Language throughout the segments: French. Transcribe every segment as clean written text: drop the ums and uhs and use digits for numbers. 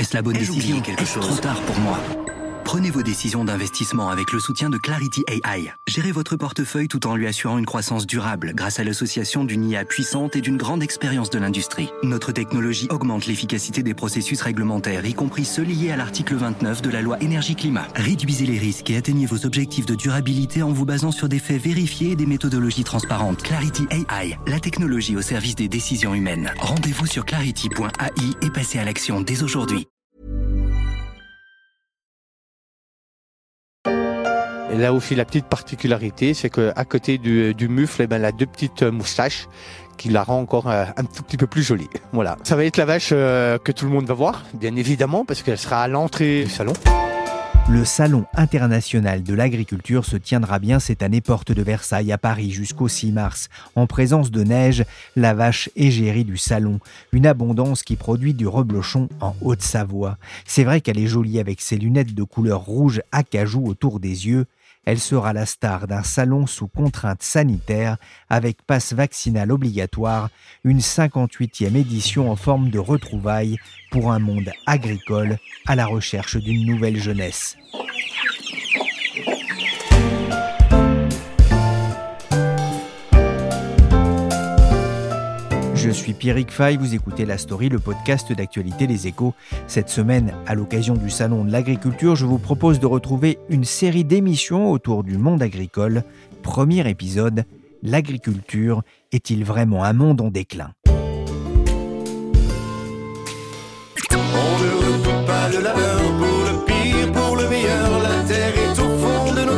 Est-ce la bonne décision? Est-ce trop tard pour moi? Prenez vos décisions d'investissement avec le soutien de Clarity AI. Gérez votre portefeuille tout en lui assurant une croissance durable grâce à l'association d'une IA puissante et d'une grande expérience de l'industrie. Notre technologie augmente l'efficacité des processus réglementaires, y compris ceux liés à l'article 29 de la loi Énergie-Climat. Réduisez les risques et atteignez vos objectifs de durabilité en vous basant sur des faits vérifiés et des méthodologies transparentes. Clarity AI, la technologie au service des décisions humaines. Rendez-vous sur clarity.ai et passez à l'action dès aujourd'hui. Et là aussi, la petite particularité, c'est qu'à côté du mufle, elle a deux petites moustaches qui la rend encore un tout petit peu plus jolie. Voilà. Ça va être la vache que tout le monde va voir, bien évidemment, parce qu'elle sera à l'entrée du salon. Le Salon international de l'agriculture se tiendra bien cette année porte de Versailles à Paris jusqu'au 6 mars. En présence de Neige, la vache égérie du salon. Une abondance qui produit du reblochon en Haute-Savoie. C'est vrai qu'elle est jolie avec ses lunettes de couleur rouge acajou autour des yeux. Elle sera la star d'un salon sous contrainte sanitaire avec passe vaccinal obligatoire, une 58e édition en forme de retrouvailles pour un monde agricole à la recherche d'une nouvelle jeunesse. Je suis Pierrick Fay, vous écoutez La Story, le podcast d'actualité Les Échos. Cette semaine, à l'occasion du Salon de l'Agriculture, je vous propose de retrouver une série d'émissions autour du monde agricole. Premier épisode, l'agriculture est-il vraiment un monde en déclin? On ne redoute pas le labeur, pour le pire, pour le meilleur, la terre est au fond de nos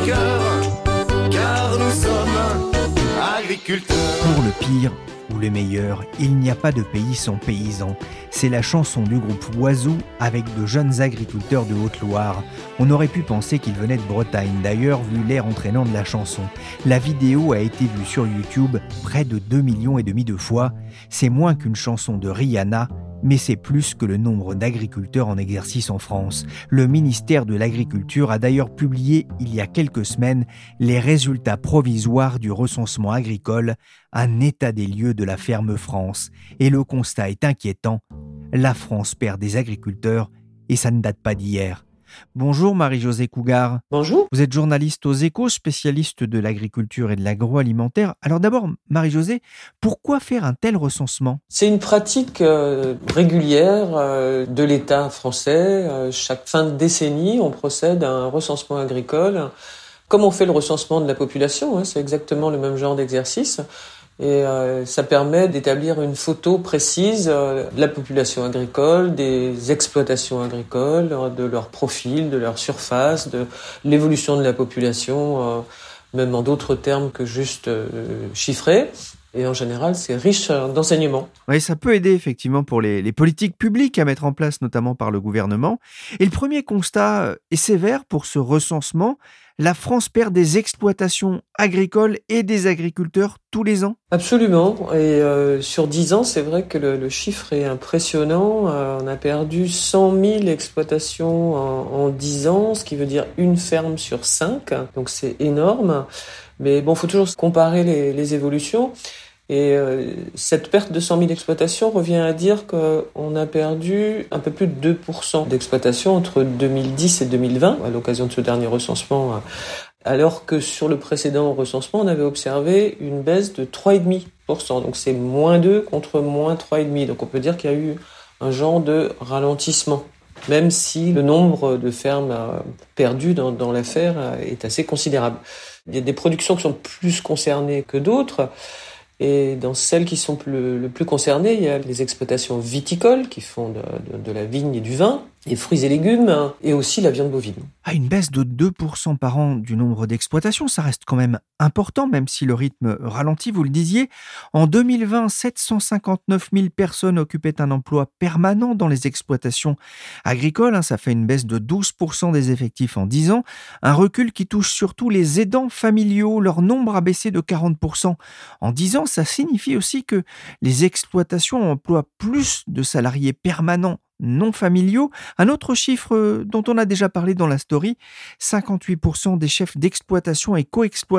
cœurs, car nous sommes agriculteurs. Pour le pire ou le meilleur, il n'y a pas de pays sans paysans. C'est la chanson du groupe Oiseau avec de jeunes agriculteurs de Haute-Loire. On aurait pu penser qu'ils venaient de Bretagne, d'ailleurs, vu l'air entraînant de la chanson. La vidéo a été vue sur YouTube près de 2,5 millions de fois. C'est moins qu'une chanson de Rihanna, mais c'est plus que le nombre d'agriculteurs en exercice en France. Le ministère de l'Agriculture a d'ailleurs publié il y a quelques semaines les résultats provisoires du recensement agricole, un état des lieux de la ferme France. Et le constat est inquiétant, la France perd des agriculteurs et ça ne date pas d'hier. Bonjour Marie-Josée Cougar. Bonjour. Vous êtes journaliste aux Échos, spécialiste de l'agriculture et de l'agroalimentaire. Alors d'abord, Marie-Josée, pourquoi faire un tel recensement? C'est une pratique régulière de l'État français. Chaque fin de décennie, on procède à un recensement agricole. Comme on fait le recensement de la population, c'est exactement le même genre d'exercice. Et ça permet d'établir une photo précise de la population agricole, des exploitations agricoles, de leur profil, de leur surface, de l'évolution de la population, même en d'autres termes que juste chiffrés. Et en général, c'est riche d'enseignements. Oui, ça peut aider effectivement pour les politiques publiques à mettre en place, notamment par le gouvernement. Et le premier constat est sévère pour ce recensement. La France perd des exploitations agricoles et des agriculteurs tous les ans? Absolument. Et sur 10 ans, c'est vrai que le chiffre est impressionnant. On a perdu 100 000 exploitations en 10 ans, ce qui veut dire une ferme sur 5. Donc c'est énorme. Mais bon, il faut toujours comparer les évolutions. Et cette perte de 100 000 exploitations revient à dire qu'on a perdu un peu plus de 2% d'exploitation entre 2010 et 2020, à l'occasion de ce dernier recensement, alors que sur le précédent recensement, on avait observé une baisse de 3,5%. Donc c'est moins 2 contre moins 3,5%. Donc on peut dire qu'il y a eu un genre de ralentissement, même si le nombre de fermes perdues dans l'affaire est assez considérable. Il y a des productions qui sont plus concernées que d'autres. Et dans celles qui sont le plus concernées, il y a les exploitations viticoles qui font de la vigne et du vin, les fruits et légumes, et aussi la viande bovine. Une baisse de 2% par an du nombre d'exploitations, ça reste quand même important, même si le rythme ralentit, vous le disiez. En 2020, 759 000 personnes occupaient un emploi permanent dans les exploitations agricoles. Ça fait une baisse de 12% des effectifs en 10 ans. Un recul qui touche surtout les aidants familiaux. Leur nombre a baissé de 40%. En 10 ans, ça signifie aussi que les exploitations emploient plus de salariés permanents non familiaux. Un autre chiffre dont on a déjà parlé dans la story, 58% des chefs d'exploitation et co-exploitants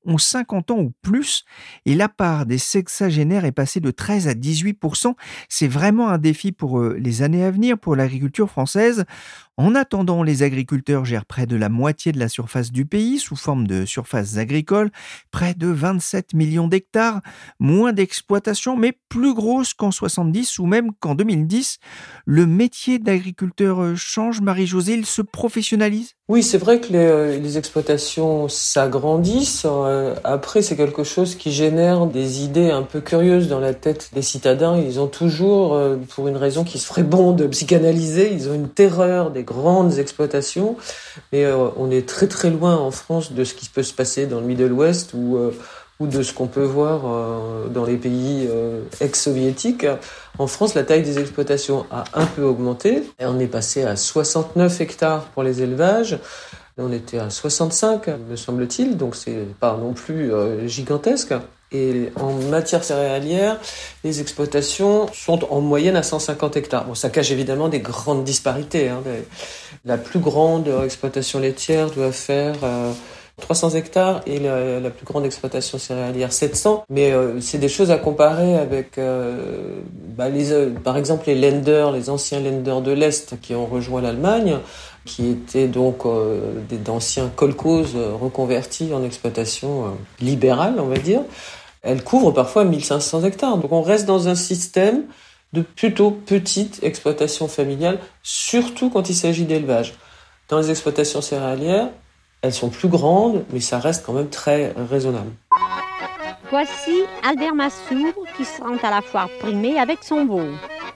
ont 50 ans ou plus et la part des sexagénaires est passée de 13 à 18%. C'est vraiment un défi pour les années à venir pour l'agriculture française. En attendant, les agriculteurs gèrent près de la moitié de la surface du pays sous forme de surfaces agricoles, près de 27 millions d'hectares, moins d'exploitation mais plus grosse qu'en 70 ou même qu'en 2010. Le métier d'agriculteur change, Marie-Josée, il se professionnalise ? Oui, c'est vrai que les exploitations s'agrandissent. Après, c'est quelque chose qui génère des idées un peu curieuses dans la tête des citadins. Ils ont toujours, pour une raison qui se ferait bon de psychanalyser, ils ont une terreur des grandes exploitations. Mais on est très très loin en France de ce qui peut se passer dans le Middle West ou de ce qu'on peut voir dans les pays ex-soviétiques. En France, la taille des exploitations a un peu augmenté. Et on est passé à 69 hectares pour les élevages. On était à 65, me semble-t-il, donc c'est pas non plus gigantesque. Et en matière céréalière, les exploitations sont en moyenne à 150 hectares. Bon, ça cache évidemment des grandes disparités. La plus grande exploitation laitière doit faire 300 hectares et la plus grande exploitation céréalière 700. Mais c'est des choses à comparer avec par exemple les Länder, les anciens Länder de l'Est qui ont rejoint l'Allemagne, qui étaient donc d'anciens kolkhozes reconvertis en exploitation libérale, on va dire. Elles couvrent parfois 1500 hectares. Donc on reste dans un système de plutôt petite exploitation familiale, surtout quand il s'agit d'élevage. Dans les exploitations céréalières, elles sont plus grandes, mais ça reste quand même très raisonnable. Voici Albert Massour qui se rend à la foire primée avec son veau.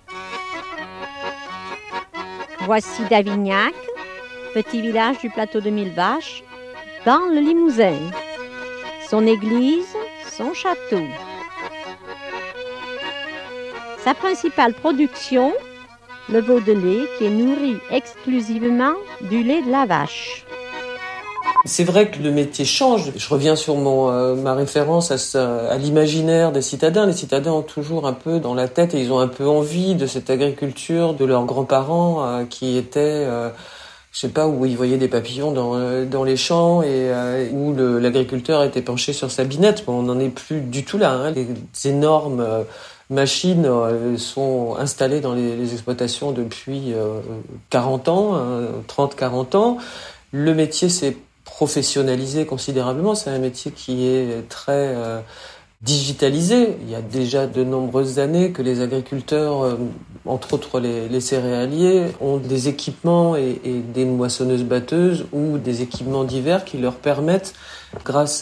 Voici Davignac, petit village du plateau de Mille Vaches, dans le Limousin. Son église, son château. Sa principale production, le veau de lait qui est nourri exclusivement du lait de la vache. C'est vrai que le métier change. Je reviens sur ma référence à l'imaginaire des citadins. Les citadins ont toujours un peu dans la tête et ils ont un peu envie de cette agriculture de leurs grands-parents qui étaient, je sais pas, où ils voyaient des papillons dans les champs et où l'agriculteur était penché sur sa binette. Bon, on n'en est plus du tout là. Les énormes machines sont installées dans les exploitations depuis 40 ans, 30-40 ans. Le métier s'est professionnalisé considérablement. C'est un métier qui est très digitalisé. Il y a déjà de nombreuses années que les agriculteurs, entre autres les céréaliers, ont des équipements et des moissonneuses-batteuses ou des équipements divers qui leur permettent, grâce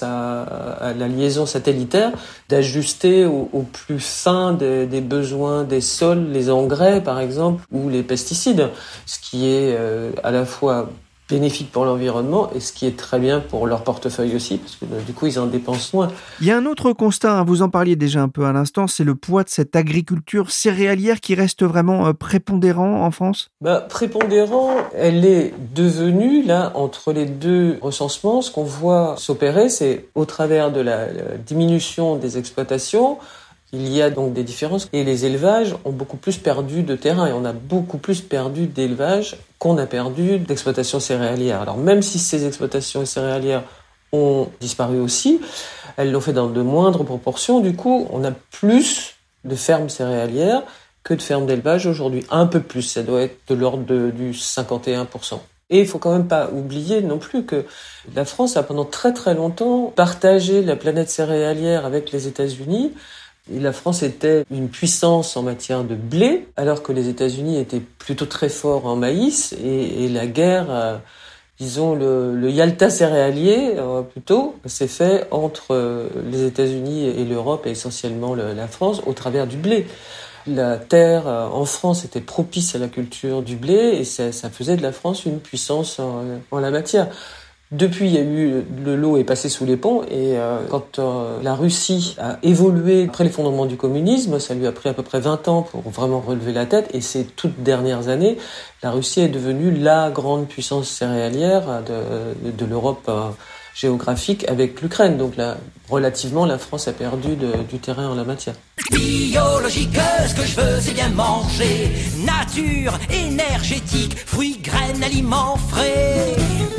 à la liaison satellitaire, d'ajuster au plus fin des besoins des sols, les engrais par exemple, ou les pesticides, ce qui est à la fois bénéfique pour l'environnement et ce qui est très bien pour leur portefeuille aussi, parce que du coup, ils en dépensent moins. Il y a un autre constat, vous en parliez déjà un peu à l'instant, c'est le poids de cette agriculture céréalière qui reste vraiment prépondérant en France ? Prépondérant, elle est devenue, là, entre les deux recensements, ce qu'on voit s'opérer, c'est au travers de la diminution des exploitations, il y a donc des différences et les élevages ont beaucoup plus perdu de terrain et on a beaucoup plus perdu d'élevage qu'on a perdu d'exploitation céréalière. Alors même si ces exploitations céréalières ont disparu aussi, elles l'ont fait dans de moindres proportions. Du coup, on a plus de fermes céréalières que de fermes d'élevage aujourd'hui. Un peu plus, ça doit être de l'ordre du 51%. Et il faut quand même pas oublier non plus que la France a pendant très très longtemps partagé la planète céréalière avec les États-Unis. Et la France était une puissance en matière de blé, alors que les États-Unis étaient plutôt très forts en maïs. Et la guerre, disons le Yalta céréalier, plutôt, s'est fait entre les États-Unis et l'Europe, et essentiellement la France, au travers du blé. La terre en France était propice à la culture du blé, et ça faisait de la France une puissance en la matière. Depuis, il y a eu le lot est passé sous les ponts et quand la Russie a évolué après l'effondrement du communisme, ça lui a pris à peu près 20 ans pour vraiment relever la tête et ces toutes dernières années, la Russie est devenue la grande puissance céréalière de l'Europe géographique avec l'Ukraine. Donc là, relativement, la France a perdu du terrain en la matière. Biologique, ce que je veux, c'est bien manger. Nature, énergétique, fruits, graines, aliments frais.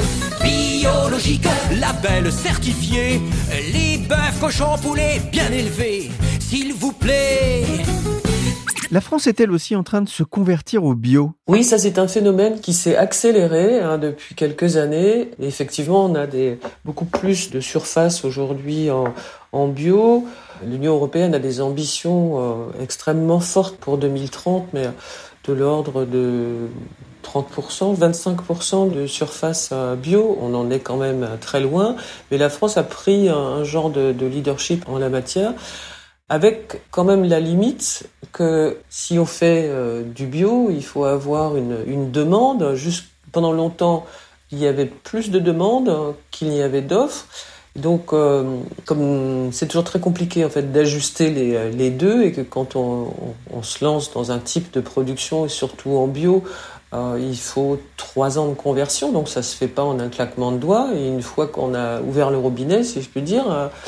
biologique, label certifié, les bœufs, cochons, poulets bien élevés, s'il vous plaît. La France est-elle aussi en train de se convertir au bio ? Oui, ça c'est un phénomène qui s'est accéléré depuis quelques années. Et effectivement, on a beaucoup plus de surface aujourd'hui en bio. L'Union européenne a des ambitions extrêmement fortes pour 2030, mais de l'ordre de 30%, 25% de surface bio. On en est quand même très loin. Mais la France a pris un genre de leadership en la matière, avec quand même la limite que si on fait du bio, il faut avoir une demande. Juste pendant longtemps, il y avait plus de demandes qu'il n'y avait d'offres. Donc, comme c'est toujours très compliqué en fait d'ajuster les deux, et que quand on se lance dans un type de production, et surtout en bio, il faut 3 ans de conversion. Donc ça se fait pas en un claquement de doigts. Et une fois qu'on a ouvert le robinet, si je puis dire,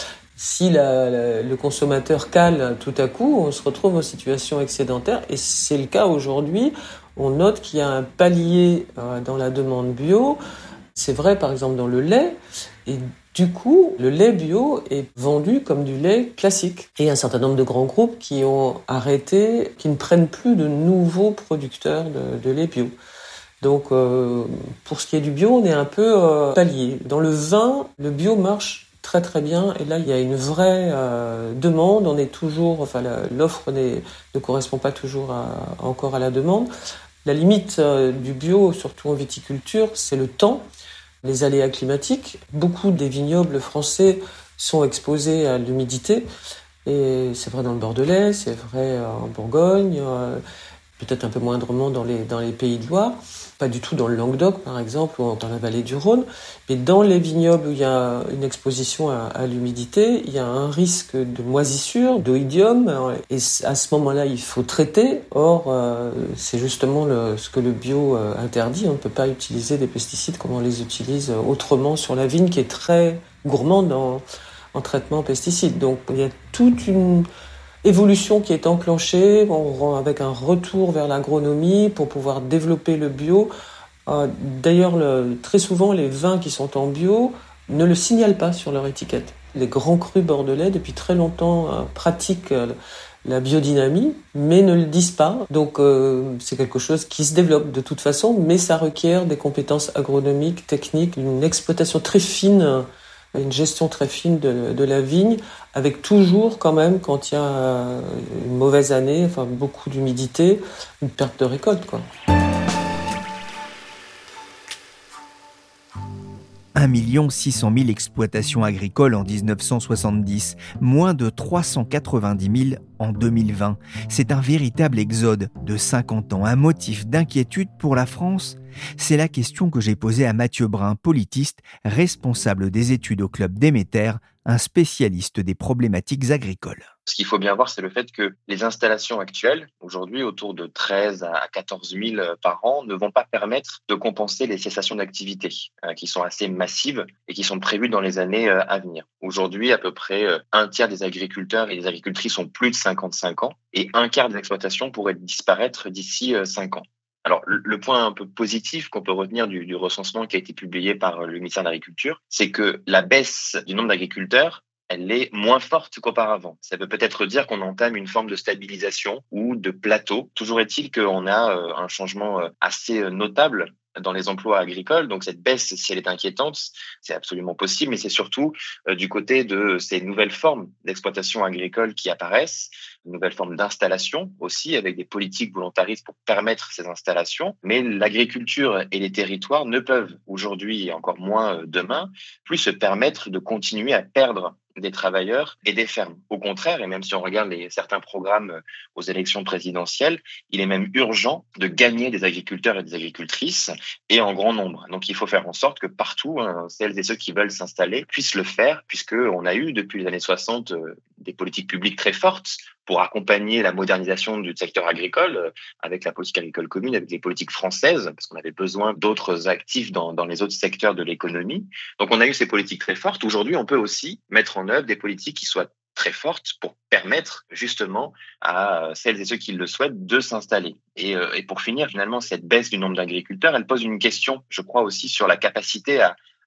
si le consommateur cale tout à coup, on se retrouve en situation excédentaire. Et c'est le cas aujourd'hui. On note qu'il y a un palier dans la demande bio. C'est vrai par exemple dans le lait. Et du coup, le lait bio est vendu comme du lait classique. Et il y a un certain nombre de grands groupes qui ont arrêté, qui ne prennent plus de nouveaux producteurs de lait bio. Donc pour ce qui est du bio, on est un peu palier. Dans le vin, le bio marche très très bien, et là il y a une vraie demande. On est toujours, l'offre ne correspond pas toujours encore à la demande. La limite du bio, surtout en viticulture, c'est le temps, les aléas climatiques. Beaucoup des vignobles français sont exposés à l'humidité, et c'est vrai dans le Bordelais, c'est vrai en Bourgogne, peut-être un peu moindrement dans les Pays de Loire, pas du tout dans le Languedoc par exemple, ou dans la vallée du Rhône, mais dans les vignobles où il y a une exposition à l'humidité, il y a un risque de moisissure, d'oïdium, et à ce moment-là il faut traiter. Or c'est justement ce que le bio interdit. On ne peut pas utiliser des pesticides comme on les utilise autrement sur la vigne, qui est très gourmande en traitement pesticides. Donc il y a toute une évolution qui est enclenchée, avec un retour vers l'agronomie pour pouvoir développer le bio. D'ailleurs, très souvent, les vins qui sont en bio ne le signalent pas sur leur étiquette. Les grands crus bordelais, depuis très longtemps, pratiquent la biodynamie, mais ne le disent pas. Donc, c'est quelque chose qui se développe de toute façon, mais ça requiert des compétences agronomiques, techniques, une exploitation très fine, une gestion très fine de la vigne, avec toujours quand même, quand il y a une mauvaise année, beaucoup d'humidité, une perte de récolte, quoi. 1 600 000 exploitations agricoles en 1970, moins de 390 000 en 2020. C'est un véritable exode de 50 ans, un motif d'inquiétude pour la France. C'est la question que j'ai posée à Mathieu Brun, politiste, responsable des études au Club Déméter, un spécialiste des problématiques agricoles. Ce qu'il faut bien voir, c'est le fait que les installations actuelles, aujourd'hui autour de 13 à 14 000 par an, ne vont pas permettre de compenser les cessations d'activité qui sont assez massives et qui sont prévues dans les années à venir. Aujourd'hui, à peu près un tiers des agriculteurs et des agricultrices ont plus de 55 ans, et un quart des exploitations pourraient disparaître d'ici 5 ans. Alors, le point un peu positif qu'on peut retenir du recensement qui a été publié par le ministère de l'Agriculture, c'est que la baisse du nombre d'agriculteurs, elle est moins forte qu'auparavant. Ça peut peut-être dire qu'on entame une forme de stabilisation ou de plateau. Toujours est-il qu'on a un changement assez notable dans les emplois agricoles. Donc cette baisse, si elle est inquiétante, c'est absolument possible, mais c'est surtout du côté de ces nouvelles formes d'exploitation agricole qui apparaissent, de nouvelles formes d'installation aussi, avec des politiques volontaristes pour permettre ces installations. Mais l'agriculture et les territoires ne peuvent aujourd'hui, et encore moins demain, plus se permettre de continuer à perdre des travailleurs et des fermes. Au contraire, et même si on regarde certains programmes aux élections présidentielles, il est même urgent de gagner des agriculteurs et des agricultrices, et en grand nombre. Donc il faut faire en sorte que partout, celles et ceux qui veulent s'installer puissent le faire, puisqu'on a eu depuis les années 60 des politiques publiques très fortes pour accompagner la modernisation du secteur agricole, avec la politique agricole commune, avec les politiques françaises, parce qu'on avait besoin d'autres actifs dans les autres secteurs de l'économie. Donc on a eu ces politiques très fortes. Aujourd'hui, on peut aussi mettre en œuvre des politiques qui soient très fortes pour permettre justement à celles et ceux qui le souhaitent de s'installer. Et pour finir, finalement, cette baisse du nombre d'agriculteurs, elle pose une question, je crois aussi, sur la capacité à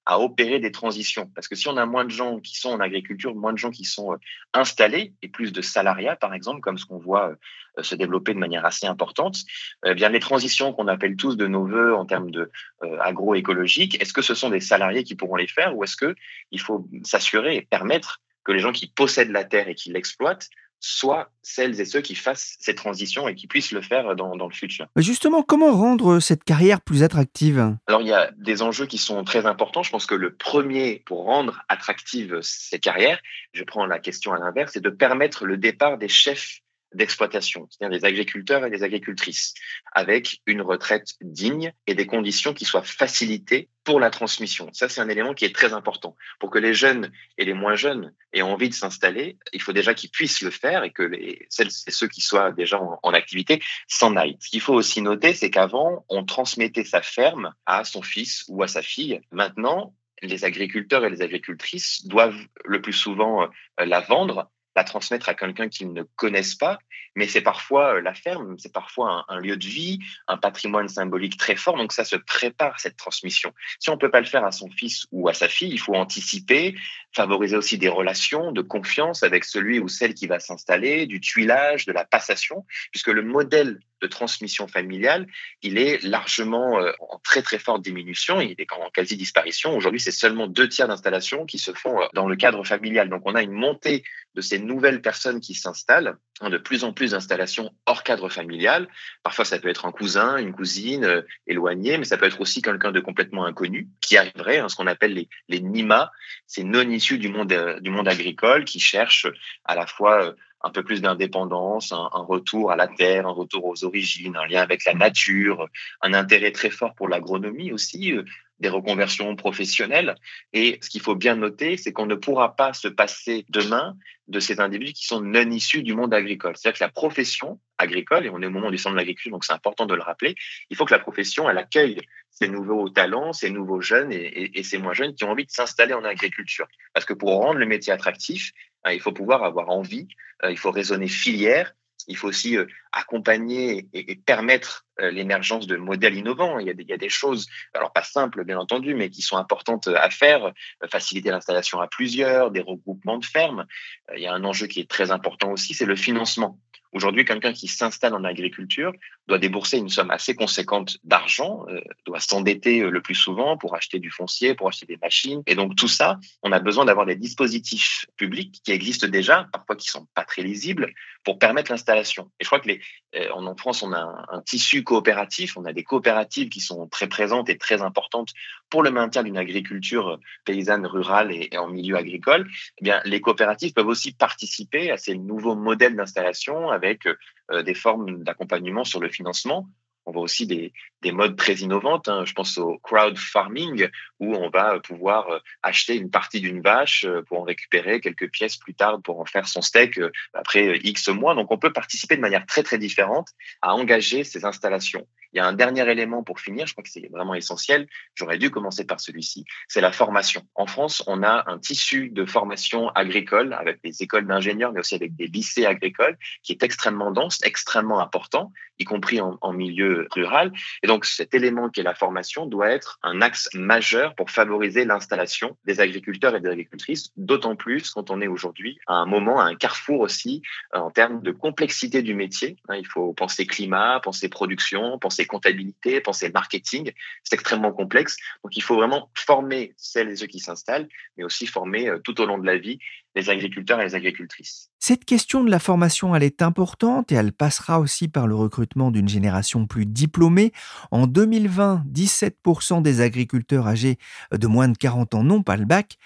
à opérer des transitions. Parce que si on a moins de gens qui sont en agriculture, moins de gens qui sont installés et plus de salariat, par exemple, comme ce qu'on voit se développer de manière assez importante, eh bien les transitions qu'on appelle tous de nos voeux en termes de agroécologique, est-ce que ce sont des salariés qui pourront les faire ou est-ce que il faut s'assurer et permettre que les gens qui possèdent la terre et qui l'exploitent soient celles et ceux qui fassent ces transitions et qui puissent le faire dans le futur. Justement, comment rendre cette carrière plus attractive ? Alors, il y a des enjeux qui sont très importants. Je pense que le premier pour rendre attractives ces carrières, je prends la question à l'inverse, c'est de permettre le départ des chefs d'exploitation, c'est-à-dire des agriculteurs et des agricultrices, avec une retraite digne et des conditions qui soient facilitées pour la transmission. Ça, c'est un élément qui est très important. Pour que les jeunes et les moins jeunes aient envie de s'installer, il faut déjà qu'ils puissent le faire et que celles et ceux qui soient déjà en activité s'en aillent. Ce qu'il faut aussi noter, c'est qu'avant, on transmettait sa ferme à son fils ou à sa fille. Maintenant, les agriculteurs et les agricultrices doivent le plus souvent la vendre, la transmettre à quelqu'un qu'ils ne connaissent pas, mais c'est parfois la ferme, c'est parfois un lieu de vie, un patrimoine symbolique très fort, donc ça se prépare, cette transmission. Si on ne peut pas le faire à son fils ou à sa fille, il faut anticiper, favoriser aussi des relations de confiance avec celui ou celle qui va s'installer, du tuilage, de la passation, puisque le modèle de transmission familiale, il est largement en très très forte diminution, il est en quasi disparition. Aujourd'hui, c'est seulement 2/3 d'installations qui se font dans le cadre familial. Donc on a une montée de ces nouvelles personnes qui s'installent, de plus en plus d'installations hors cadre familial. Parfois, ça peut être un cousin, une cousine éloignée, mais ça peut être aussi quelqu'un de complètement inconnu qui arriverait, ce qu'on appelle les NIMA, c'est non issus du monde agricole, qui cherchent à la fois un peu plus d'indépendance, un retour à la terre, un retour aux origines, un lien avec la nature, un intérêt très fort pour l'agronomie aussi, des reconversions professionnelles. Et ce qu'il faut bien noter, c'est qu'on ne pourra pas se passer demain de ces individus qui sont non issus du monde agricole. C'est-à-dire que la profession agricole, et on est au moment du salon de l'agriculture, donc c'est important de le rappeler, il faut que la profession, elle accueille ces nouveaux talents, ces nouveaux jeunes et ces moins jeunes qui ont envie de s'installer en agriculture. Parce que pour rendre le métier attractif, il faut pouvoir avoir envie, il faut raisonner filière, il faut aussi accompagner et permettre l'émergence de modèles innovants. Il y a des choses, alors pas simples bien entendu, mais qui sont importantes à faire, faciliter l'installation à plusieurs, des regroupements de fermes. Il y a un enjeu qui est très important aussi, c'est le financement. Aujourd'hui, quelqu'un qui s'installe en agriculture doit débourser une somme assez conséquente d'argent, doit s'endetter le plus souvent pour acheter du foncier, pour acheter des machines. Et donc tout ça, on a besoin d'avoir des dispositifs publics qui existent déjà, parfois qui sont pas très lisibles, pour permettre l'installation. Et je crois que en France, on a un tissu coopératif, on a des coopératives qui sont très présentes et très importantes pour le maintien d'une agriculture paysanne, rurale et en milieu agricole. Eh bien, les coopératives peuvent aussi participer à ces nouveaux modèles d'installation avec des formes d'accompagnement sur le financement. On voit aussi des modes très innovantes. Je pense au crowd farming, où on va pouvoir acheter une partie d'une vache pour en récupérer quelques pièces plus tard pour en faire son steak après X mois. Donc, on peut participer de manière très, très différente à engager ces installations. Il y a un dernier élément pour finir, je crois que c'est vraiment essentiel. J'aurais dû commencer par celui-ci. C'est la formation. En France, on a un tissu de formation agricole avec des écoles d'ingénieurs, mais aussi avec des lycées agricoles qui est extrêmement dense, extrêmement important, y compris en milieu rural. Et donc, cet élément qui est la formation doit être un axe majeur pour favoriser l'installation des agriculteurs et des agricultrices, d'autant plus quand on est aujourd'hui à un moment, à un carrefour aussi, en termes de complexité du métier. Il faut penser climat, penser production, penser comptabilité, penser marketing. C'est extrêmement complexe. Donc, il faut vraiment former celles et ceux qui s'installent, mais aussi former tout au long de la vie les agriculteurs et les agricultrices. Cette question de la formation, elle est importante et elle passera aussi par le recrutement d'une génération plus diplômée. En 2020, 17% des agriculteurs âgés de moins de 40 ans n'ont pas le bac.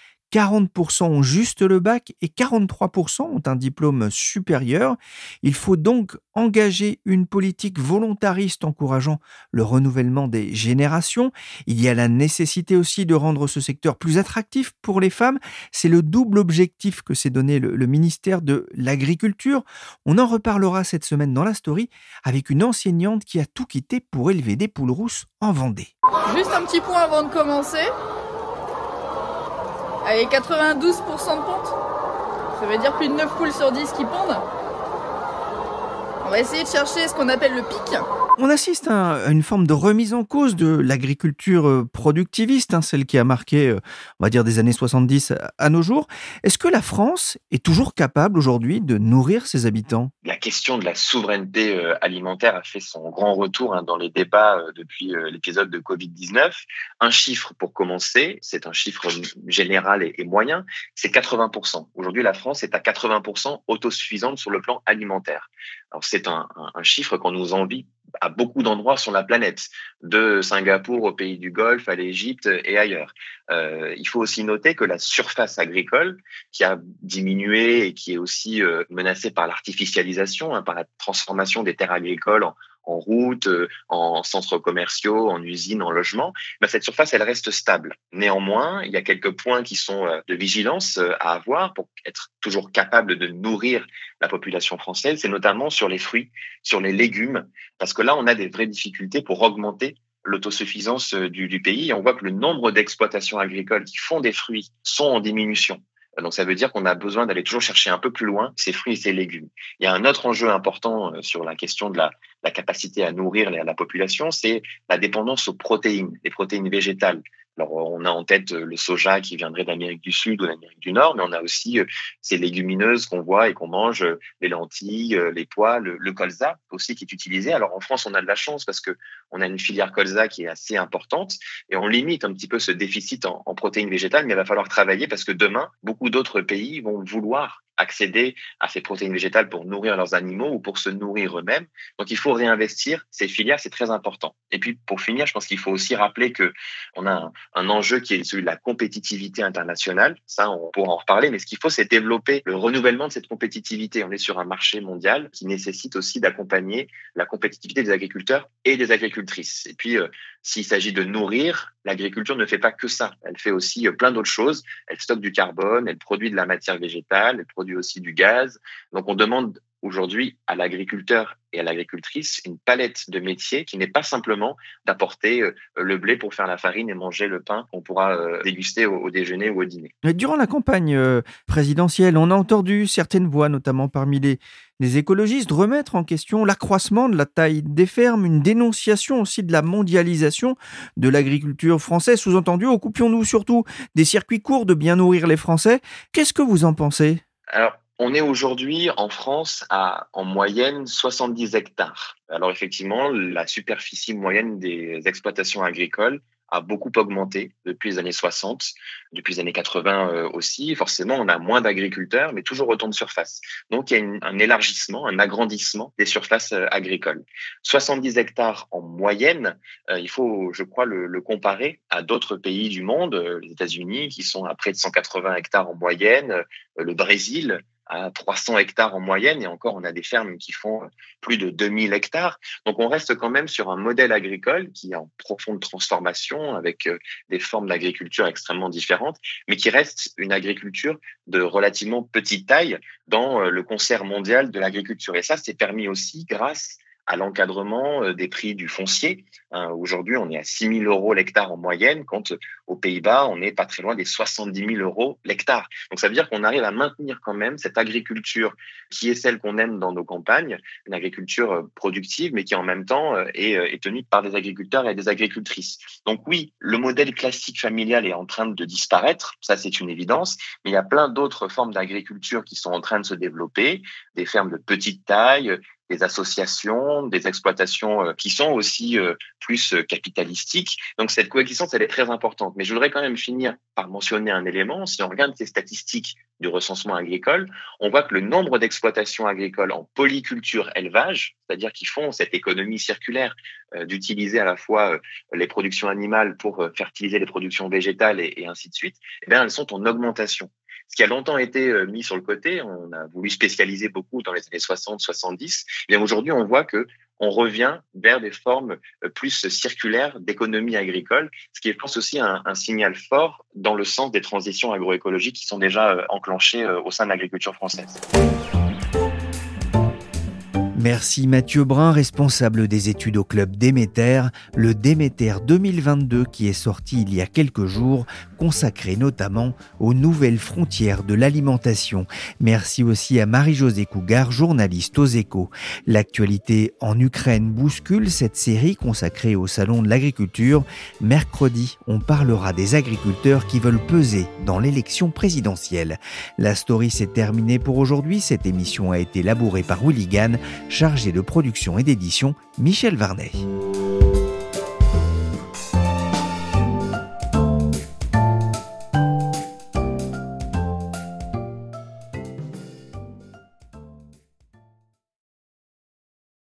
40% ont juste le bac et 43% ont un diplôme supérieur. Il faut donc engager une politique volontariste encourageant le renouvellement des générations. Il y a la nécessité aussi de rendre ce secteur plus attractif pour les femmes. C'est le double objectif que s'est donné le ministère de l'Agriculture. On en reparlera cette semaine dans la story avec une enseignante qui a tout quitté pour élever des poules rousses en Vendée. Juste un petit point avant de commencer. Avec 92% de ponte, ça veut dire plus de 9 poules sur 10 qui pondent. On va essayer de chercher ce qu'on appelle le pic. On assiste à une forme de remise en cause de l'agriculture productiviste, celle qui a marqué, on va dire, des années 70 à nos jours. Est-ce que la France est toujours capable aujourd'hui de nourrir ses habitants ? La question de la souveraineté alimentaire a fait son grand retour dans les débats depuis l'épisode de Covid-19. Un chiffre pour commencer, c'est un chiffre général et moyen, c'est 80%. Aujourd'hui, la France est à 80% autosuffisante sur le plan alimentaire. Alors, c'est un chiffre qu'on nous envie à beaucoup d'endroits sur la planète, de Singapour au pays du Golfe, à l'Égypte et ailleurs. Il faut aussi noter que la surface agricole, qui a diminué et qui est aussi menacée par l'artificialisation, par la transformation des terres agricoles en routes, en centres commerciaux, en usines, en logements, cette surface, elle reste stable. Néanmoins, il y a quelques points qui sont de vigilance à avoir pour être toujours capable de nourrir la population française. C'est notamment sur les fruits, sur les légumes, parce que là, on a des vraies difficultés pour augmenter l'autosuffisance du pays. Et on voit que le nombre d'exploitations agricoles qui font des fruits sont en diminution. Donc, ça veut dire qu'on a besoin d'aller toujours chercher un peu plus loin ces fruits et ces légumes. Il y a un autre enjeu important sur la question de la capacité à nourrir la population, c'est la dépendance aux protéines, les protéines végétales. Alors, on a en tête le soja qui viendrait d'Amérique du Sud ou d'Amérique du Nord, mais on a aussi ces légumineuses qu'on voit et qu'on mange, les lentilles, les pois, le colza aussi qui est utilisé. Alors, en France, on a de la chance parce que on a une filière colza qui est assez importante et on limite un petit peu ce déficit en protéines végétales, mais il va falloir travailler parce que demain, beaucoup d'autres pays vont vouloir accéder à ces protéines végétales pour nourrir leurs animaux ou pour se nourrir eux-mêmes. Donc, il faut réinvestir ces filières, c'est très important. Et puis, pour finir, je pense qu'il faut aussi rappeler que on a un enjeu qui est celui de la compétitivité internationale. Ça, on pourra en reparler, mais ce qu'il faut, c'est développer le renouvellement de cette compétitivité. On est sur un marché mondial qui nécessite aussi d'accompagner la compétitivité des agriculteurs et des agricultrices. Et puis, s'il s'agit de nourrir, l'agriculture ne fait pas que ça. Elle fait aussi plein d'autres choses. Elle stocke du carbone, elle produit de la matière végétale, elle produit aussi du gaz. Donc, on demande aujourd'hui à l'agriculteur et à l'agricultrice une palette de métiers qui n'est pas simplement d'apporter le blé pour faire la farine et manger le pain qu'on pourra déguster au déjeuner ou au dîner. Durant la campagne présidentielle, on a entendu certaines voix, notamment parmi les écologistes, remettre en question l'accroissement de la taille des fermes, une dénonciation aussi de la mondialisation de l'agriculture française. Sous-entendu, occupions-nous surtout des circuits courts de bien nourrir les Français. Qu'est-ce que vous en pensez ? Alors, on est aujourd'hui en France à en moyenne 70 hectares. Alors effectivement, la superficie moyenne des exploitations agricoles a beaucoup augmenté depuis les années 60, depuis les années 80 aussi. Forcément, on a moins d'agriculteurs, mais toujours autant de surface. Donc, il y a un élargissement, un agrandissement des surfaces agricoles. 70 hectares en moyenne, il faut, je crois, le comparer à d'autres pays du monde, les États-Unis, qui sont à près de 180 hectares en moyenne, le Brésil, à 300 hectares en moyenne, et encore, on a des fermes qui font plus de 2000 hectares. Donc, on reste quand même sur un modèle agricole qui est en profonde transformation, avec des formes d'agriculture extrêmement différentes, mais qui reste une agriculture de relativement petite taille dans le concert mondial de l'agriculture. Et ça, c'est permis aussi grâce à l'encadrement des prix du foncier. Aujourd'hui, on est à 6 000 € l'hectare en moyenne, quand aux Pays-Bas, on n'est pas très loin des 70 000 € l'hectare. Donc, ça veut dire qu'on arrive à maintenir quand même cette agriculture qui est celle qu'on aime dans nos campagnes, une agriculture productive, mais qui en même temps est tenue par des agriculteurs et des agricultrices. Donc oui, le modèle classique familial est en train de disparaître, ça c'est une évidence, mais il y a plein d'autres formes d'agriculture qui sont en train de se développer, des fermes de petite taille, des associations, des exploitations qui sont aussi plus capitalistiques. Donc cette coexistence, elle est très importante. Mais je voudrais quand même finir par mentionner un élément. Si on regarde ces statistiques du recensement agricole, on voit que le nombre d'exploitations agricoles en polyculture élevage, c'est-à-dire qui font cette économie circulaire d'utiliser à la fois les productions animales pour fertiliser les productions végétales et ainsi de suite, eh bien, elles sont en augmentation. Ce qui a longtemps été mis sur le côté, on a voulu spécialiser beaucoup dans les années 60-70, et aujourd'hui on voit que on revient vers des formes plus circulaires d'économie agricole, ce qui est, je pense, aussi un signal fort dans le sens des transitions agroécologiques qui sont déjà enclenchées au sein de l'agriculture française. Merci Mathieu Brun, responsable des études au club Déméter, le Déméter 2022 qui est sorti il y a quelques jours, consacré notamment aux nouvelles frontières de l'alimentation. Merci aussi à Marie-Josée Cougar, journaliste aux Échos. L'actualité en Ukraine bouscule cette série consacrée au Salon de l'agriculture. Mercredi, on parlera des agriculteurs qui veulent peser dans l'élection présidentielle. La story s'est terminée pour aujourd'hui. Cette émission a été labourée par Willy Gann, chargé de production et d'édition Michel Varnet.